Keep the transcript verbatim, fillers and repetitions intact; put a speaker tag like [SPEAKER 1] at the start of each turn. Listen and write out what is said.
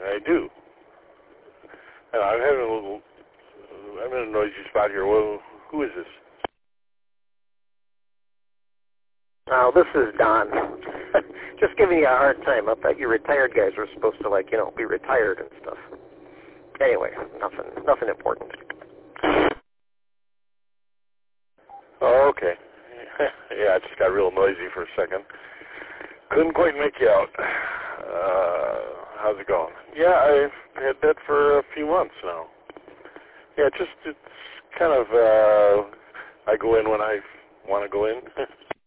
[SPEAKER 1] I do. And I'm having a little, I'm in a noisy spot here. Well, who is this?
[SPEAKER 2] Oh, this is Don. Just giving you a hard time. I thought you retired guys were supposed to, like, you know, be retired and stuff. Anyway, nothing, nothing important.
[SPEAKER 1] Oh, okay. Yeah, it just got real noisy for a second. Couldn't quite make you out. Uh, how's it going? Yeah, I've had that for a few months now. Yeah, just, it's kind of, uh, I go in when I want to go in.